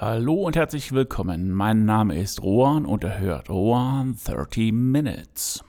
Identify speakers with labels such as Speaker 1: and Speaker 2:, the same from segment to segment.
Speaker 1: Hallo und herzlich willkommen. Mein Name ist Rohan und ihr hört Rohan 30 Minutes.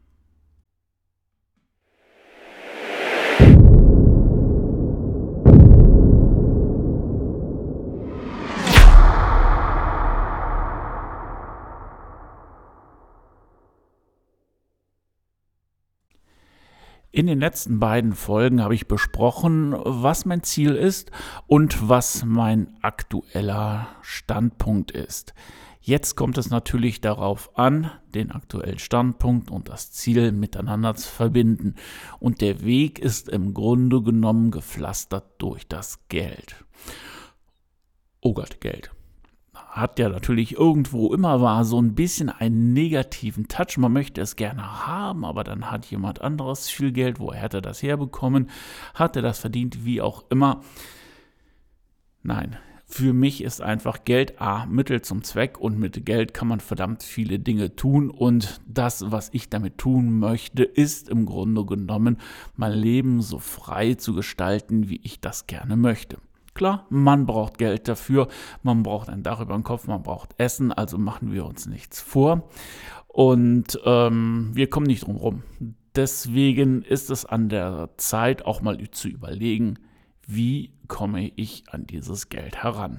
Speaker 1: In den letzten beiden Folgen habe ich besprochen, was mein Ziel ist und was mein aktueller Standpunkt ist. Jetzt kommt es natürlich darauf an, den aktuellen Standpunkt und das Ziel miteinander zu verbinden. Und der Weg ist im Grunde genommen gepflastert durch das Geld. Oh Gott, Geld. Hat ja natürlich irgendwo immer so ein bisschen einen negativen Touch. Man möchte es gerne haben, aber dann hat jemand anderes viel Geld. Woher hat er das herbekommen? Hat er das verdient? Wie auch immer. Nein, für mich ist einfach Geld Mittel zum Zweck und mit Geld kann man verdammt viele Dinge tun und das, was ich damit tun möchte, ist im Grunde genommen, mein Leben so frei zu gestalten, wie ich das gerne möchte. Klar, man braucht Geld dafür, man braucht ein Dach über dem Kopf, man braucht Essen, also machen wir uns nichts vor. Und wir kommen nicht drum rum. Deswegen ist es an der Zeit, auch mal zu überlegen, wie komme ich an dieses Geld heran.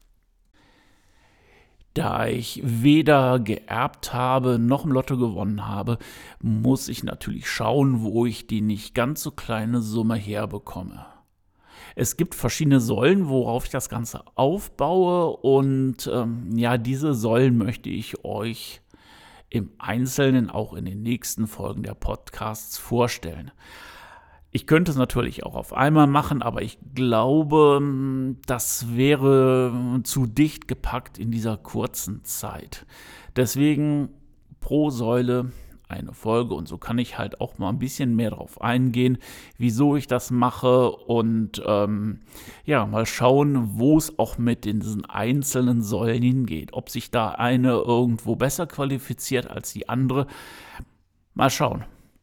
Speaker 1: Da ich weder geerbt habe noch im Lotto gewonnen habe, muss ich natürlich schauen, wo ich die nicht ganz so kleine Summe herbekomme. Es gibt verschiedene Säulen, worauf ich das Ganze aufbaue und diese Säulen möchte ich euch im Einzelnen auch in den nächsten Folgen der Podcasts vorstellen. Ich könnte es natürlich auch auf einmal machen, aber ich glaube, das wäre zu dicht gepackt in dieser kurzen Zeit. Deswegen pro Säule eine Folge und so kann ich halt auch mal ein bisschen mehr drauf eingehen, wieso ich das mache und mal schauen, wo es auch mit diesen einzelnen Säulen hingeht. Ob sich da eine irgendwo besser qualifiziert als die andere. Mal schauen.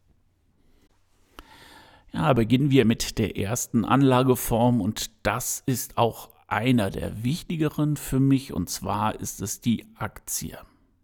Speaker 1: Ja, beginnen wir mit der ersten Anlageform und das ist auch einer der wichtigeren für mich und zwar ist es die Aktie.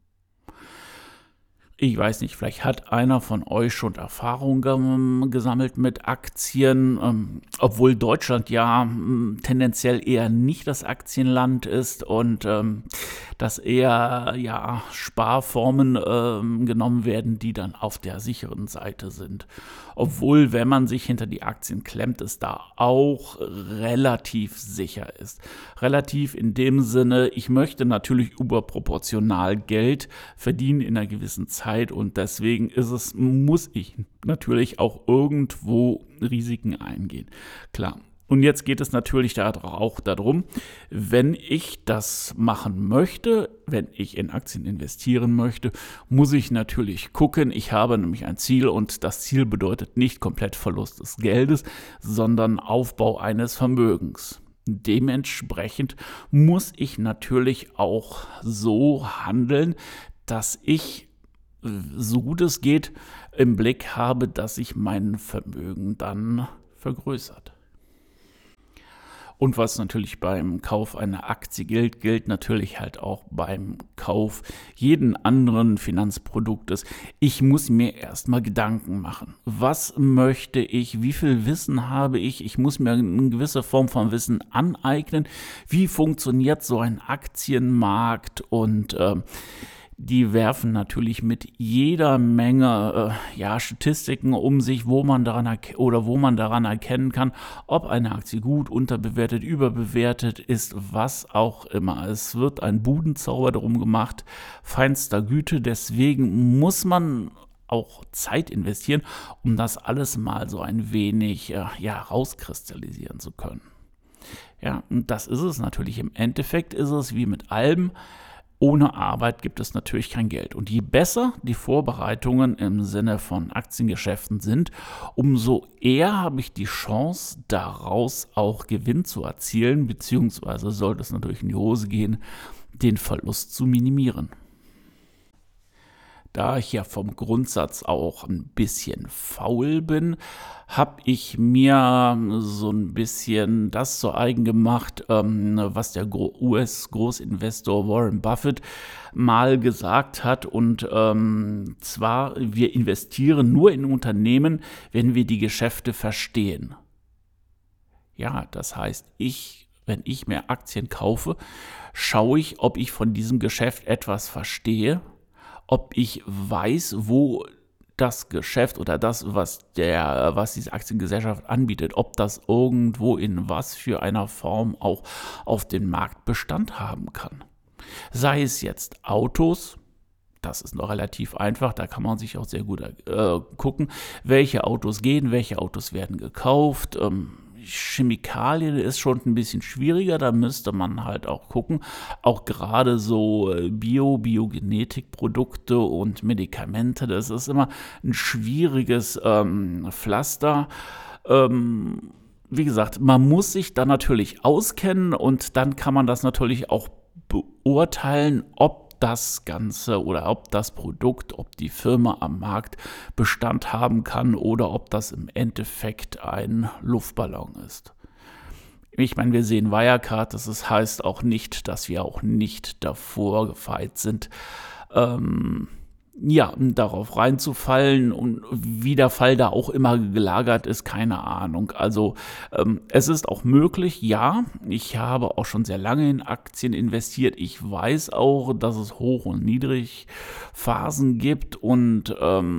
Speaker 1: Ich weiß nicht, vielleicht hat einer von euch schon Erfahrung gesammelt mit Aktien, obwohl Deutschland ja tendenziell eher nicht das Aktienland ist und dass eher Sparformen genommen werden, die dann auf der sicheren Seite sind. Obwohl, wenn man sich hinter die Aktien klemmt, es da auch relativ sicher ist. Relativ in dem Sinne, ich möchte natürlich überproportional Geld verdienen in einer gewissen Zeit und deswegen muss ich natürlich auch irgendwo Risiken eingehen. Klar. Und jetzt geht es natürlich auch darum, wenn ich das machen möchte, wenn ich in Aktien investieren möchte, muss ich natürlich gucken, ich habe nämlich ein Ziel und das Ziel bedeutet nicht komplett Verlust des Geldes, sondern Aufbau eines Vermögens. Dementsprechend muss ich natürlich auch so handeln, dass ich, so gut es geht, im Blick habe, dass sich mein Vermögen dann vergrößert. Und was natürlich beim Kauf einer Aktie gilt natürlich halt auch beim Kauf jeden anderen Finanzproduktes. Ich muss mir erstmal Gedanken machen. Was möchte ich? Wie viel Wissen habe ich? Ich muss mir eine gewisse Form von Wissen aneignen. Wie funktioniert so ein Aktienmarkt? Und die werfen natürlich mit jeder Menge Statistiken um sich, wo man daran erkennen kann, ob eine Aktie gut, unterbewertet, überbewertet ist, was auch immer. Es wird ein Budenzauber drum gemacht, feinster Güte. Deswegen muss man auch Zeit investieren, um das alles mal so ein wenig rauskristallisieren zu können. Ja, und das ist es natürlich. Im Endeffekt ist es wie mit allem. Ohne Arbeit gibt es natürlich kein Geld. Und je besser die Vorbereitungen im Sinne von Aktiengeschäften sind, umso eher habe ich die Chance, daraus auch Gewinn zu erzielen, beziehungsweise sollte es natürlich in die Hose gehen, den Verlust zu minimieren. Da ich ja vom Grundsatz auch ein bisschen faul bin, habe ich mir so ein bisschen das zu eigen gemacht, was der US-Großinvestor Warren Buffett mal gesagt hat. Und zwar, wir investieren nur in Unternehmen, wenn wir die Geschäfte verstehen. Ja, das heißt, wenn ich mir Aktien kaufe, schaue ich, ob ich von diesem Geschäft etwas verstehe, ob ich weiß, wo das Geschäft oder das, was diese Aktiengesellschaft anbietet, ob das irgendwo in was für einer Form auch auf dem Markt Bestand haben kann. Sei es jetzt Autos, das ist noch relativ einfach, da kann man sich auch sehr gut gucken, welche Autos gehen, welche Autos werden gekauft. Chemikalien ist schon ein bisschen schwieriger, da müsste man halt auch gucken. Auch gerade so Biogenetikprodukte und Medikamente, das ist immer ein schwieriges Pflaster. Wie gesagt, man muss sich da natürlich auskennen und dann kann man das natürlich auch beurteilen, ob das Ganze oder ob das Produkt, ob die Firma am Markt Bestand haben kann oder ob das im Endeffekt ein Luftballon ist. Ich meine, wir sehen Wirecard, das heißt auch nicht, dass wir auch nicht davor gefeit sind, darauf reinzufallen und wie der Fall da auch immer gelagert ist, keine Ahnung. Also es ist auch möglich, ja, ich habe auch schon sehr lange in Aktien investiert. Ich weiß auch, dass es Hoch- und Niedrigphasen gibt und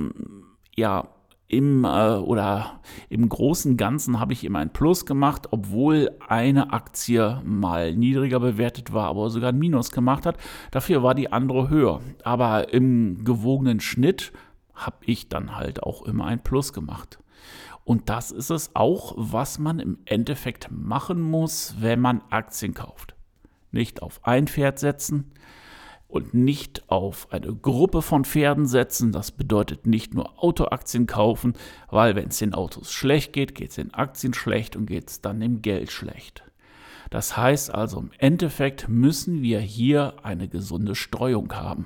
Speaker 1: im Großen und Ganzen habe ich immer ein Plus gemacht, obwohl eine Aktie mal niedriger bewertet war, aber sogar ein Minus gemacht hat. Dafür war die andere höher. Aber im gewogenen Schnitt habe ich dann halt auch immer ein Plus gemacht. Und das ist es auch, was man im Endeffekt machen muss, wenn man Aktien kauft. Nicht auf ein Pferd setzen und nicht auf eine Gruppe von Pferden setzen. Das bedeutet nicht nur Autoaktien kaufen, weil wenn es den Autos schlecht geht, geht es den Aktien schlecht und geht es dann dem Geld schlecht. Das heißt also, im Endeffekt müssen wir hier eine gesunde Streuung haben.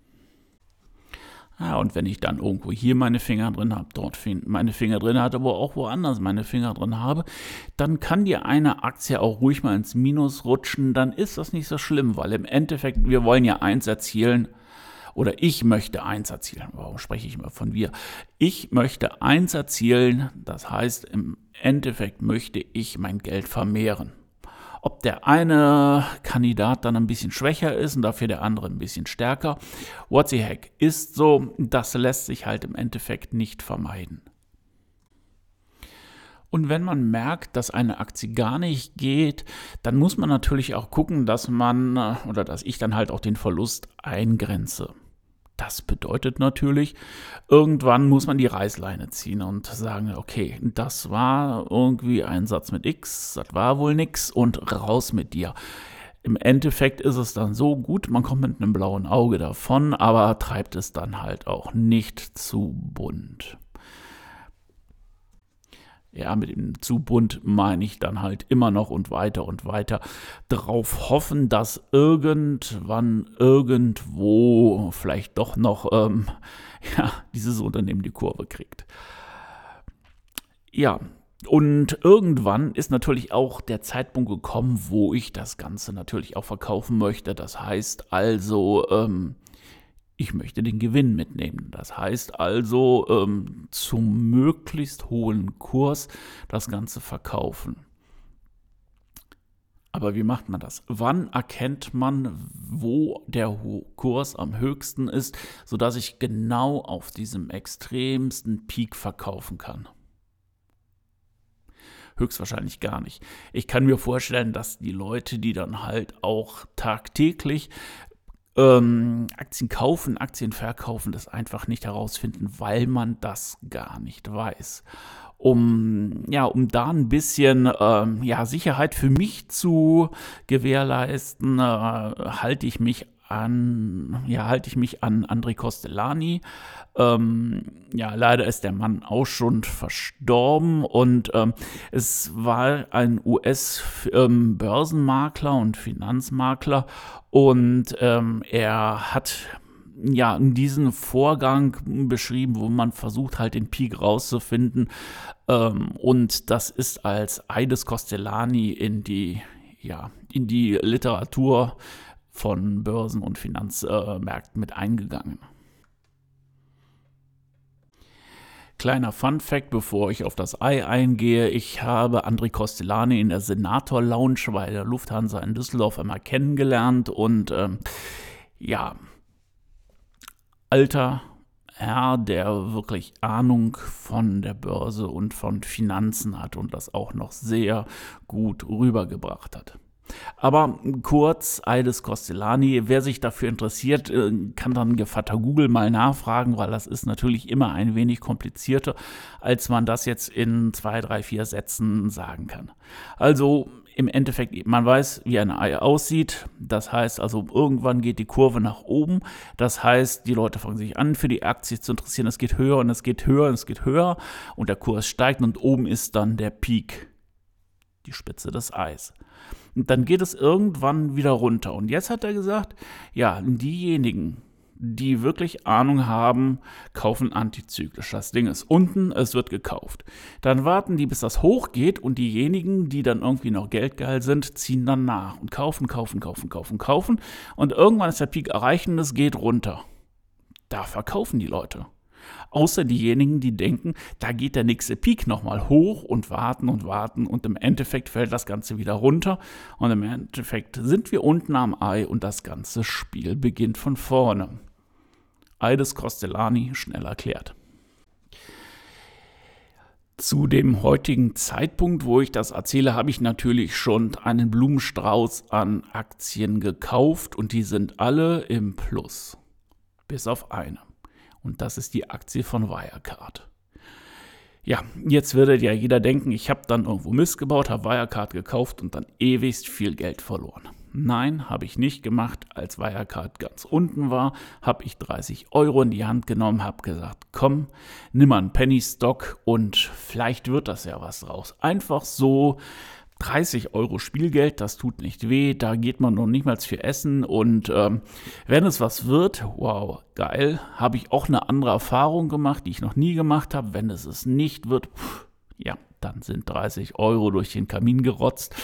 Speaker 1: Ja, und wenn ich dann irgendwo hier meine Finger drin habe, dort meine Finger drin habe, aber auch woanders meine Finger drin habe, dann kann dir eine Aktie auch ruhig mal ins Minus rutschen, dann ist das nicht so schlimm, weil im Endeffekt, wir wollen ja eins erzielen, oder ich möchte eins erzielen, warum spreche ich immer von wir? Ich möchte eins erzielen, das heißt, im Endeffekt möchte ich mein Geld vermehren. Ob der eine Kandidat dann ein bisschen schwächer ist und dafür der andere ein bisschen stärker, what the heck, ist so, das lässt sich halt im Endeffekt nicht vermeiden. Und wenn man merkt, dass eine Aktie gar nicht geht, dann muss man natürlich auch gucken, dass ich dann halt auch den Verlust eingrenze. Das bedeutet natürlich, irgendwann muss man die Reißleine ziehen und sagen, okay, das war irgendwie ein Satz mit X, das war wohl nix und raus mit dir. Im Endeffekt ist es dann so gut, man kommt mit einem blauen Auge davon, aber treibt es dann halt auch nicht zu bunt. Ja, mit dem zu bunt meine ich dann halt immer noch und weiter drauf hoffen, dass irgendwann, irgendwo vielleicht doch noch dieses Unternehmen die Kurve kriegt. Ja, und irgendwann ist natürlich auch der Zeitpunkt gekommen, wo ich das Ganze natürlich auch verkaufen möchte. Das heißt also, ich möchte den Gewinn mitnehmen. Das heißt also, zum möglichst hohen Kurs das Ganze verkaufen. Aber wie macht man das? Wann erkennt man, wo der Kurs am höchsten ist, sodass ich genau auf diesem extremsten Peak verkaufen kann? Höchstwahrscheinlich gar nicht. Ich kann mir vorstellen, dass die Leute, die dann halt auch tagtäglich Aktien kaufen, Aktien verkaufen, das einfach nicht herausfinden, weil man das gar nicht weiß. Um da ein bisschen Sicherheit für mich zu gewährleisten, halte ich mich an André Costellani. Leider ist der Mann auch schon verstorben und es war ein US-Börsenmakler und Finanzmakler und er hat ja, diesen Vorgang beschrieben, wo man versucht halt den Peak rauszufinden. Und das ist als Eides Costellani in die Literatur von Börsen- und Finanzmärkten mit eingegangen. Kleiner Fun-Fact, bevor ich auf das Ei eingehe: Ich habe André Costellani in der Senator Lounge bei der Lufthansa in Düsseldorf einmal kennengelernt und alter Herr, der wirklich Ahnung von der Börse und von Finanzen hat und das auch noch sehr gut rübergebracht hat. Aber kurz, Eides Costellani, wer sich dafür interessiert, kann dann Gevatter Google mal nachfragen, weil das ist natürlich immer ein wenig komplizierter, als man das jetzt in 2, 3, 4 Sätzen sagen kann. Also im Endeffekt, man weiß, wie ein Ei aussieht. Das heißt also, irgendwann geht die Kurve nach oben. Das heißt, die Leute fangen sich an, für die Aktie zu interessieren. Es geht höher und es geht höher und es geht höher und der Kurs steigt und oben ist dann der Peak, die Spitze des Eis. Und dann geht es irgendwann wieder runter. Und jetzt hat er gesagt, ja, diejenigen, die wirklich Ahnung haben, kaufen antizyklisch. Das Ding ist unten, es wird gekauft. Dann warten die, bis das hochgeht und diejenigen, die dann irgendwie noch geldgeil sind, ziehen dann nach und kaufen. Und irgendwann ist der Peak erreicht und es geht runter. Da verkaufen die Leute. Außer diejenigen, die denken, da geht der nächste Peak nochmal hoch und warten und im Endeffekt fällt das Ganze wieder runter und im Endeffekt sind wir unten am Ei und das ganze Spiel beginnt von vorne. Eides Costellani, schnell erklärt. Zu dem heutigen Zeitpunkt, wo ich das erzähle, habe ich natürlich schon einen Blumenstrauß an Aktien gekauft und die sind alle im Plus, bis auf eine. Und das ist die Aktie von Wirecard. Ja, jetzt würde ja jeder denken, ich habe dann irgendwo Mist gebaut, habe Wirecard gekauft und dann ewigst viel Geld verloren. Nein, habe ich nicht gemacht. Als Wirecard ganz unten war, habe ich 30 € in die Hand genommen, habe gesagt, komm, nimm mal einen Penny Stock und vielleicht wird das ja was draus. Einfach so 30 € Spielgeld, das tut nicht weh, da geht man noch nicht mal für essen und wenn es was wird, wow, geil, habe ich auch eine andere Erfahrung gemacht, die ich noch nie gemacht habe. Wenn es nicht wird, ja, dann sind 30 € durch den Kamin gerotzt.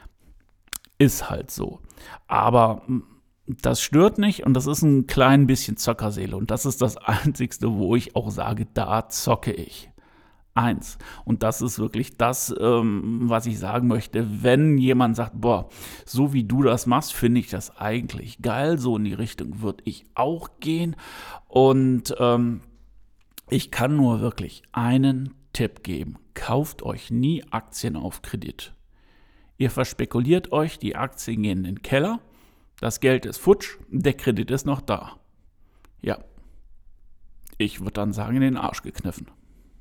Speaker 1: Ist halt so. Aber das stört nicht und das ist ein klein bisschen Zockerseele und das ist das Einzigste, wo ich auch sage, da zocke ich. Und das ist wirklich das, was ich sagen möchte, wenn jemand sagt, boah, so wie du das machst, finde ich das eigentlich geil, so in die Richtung würde ich auch gehen und ich kann nur wirklich einen Tipp geben, kauft euch nie Aktien auf Kredit. Ihr verspekuliert euch, die Aktien gehen in den Keller, das Geld ist futsch, der Kredit ist noch da. Ja, ich würde dann sagen, in den Arsch gekniffen.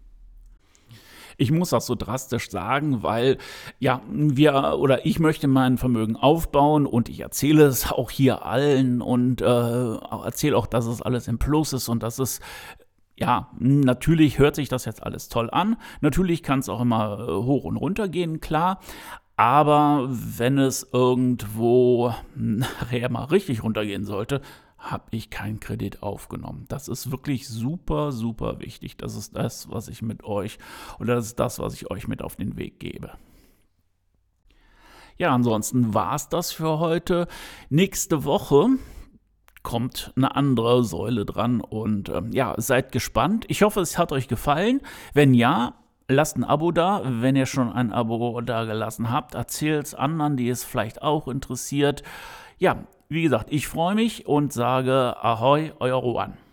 Speaker 1: Ich muss das so drastisch sagen, weil ja, ich möchte mein Vermögen aufbauen und ich erzähle es auch hier allen und erzähle auch, dass es alles im Plus ist und dass es, ja, natürlich hört sich das jetzt alles toll an. Natürlich kann es auch immer hoch und runter gehen, klar. Aber wenn es irgendwo nachher mal richtig runtergehen sollte, habe ich keinen Kredit aufgenommen. Das ist wirklich super, super wichtig. Das ist das, was ich mit euch, oder das ist das, was ich euch mit auf den Weg gebe. Ja, ansonsten war es das für heute. Nächste Woche kommt eine andere Säule dran und seid gespannt. Ich hoffe, es hat euch gefallen. Wenn ja, lasst ein Abo da. Wenn ihr schon ein Abo da gelassen habt, erzählt es anderen, die es vielleicht auch interessiert. Ja, wie gesagt, ich freue mich und sage Ahoi, euer Rohan.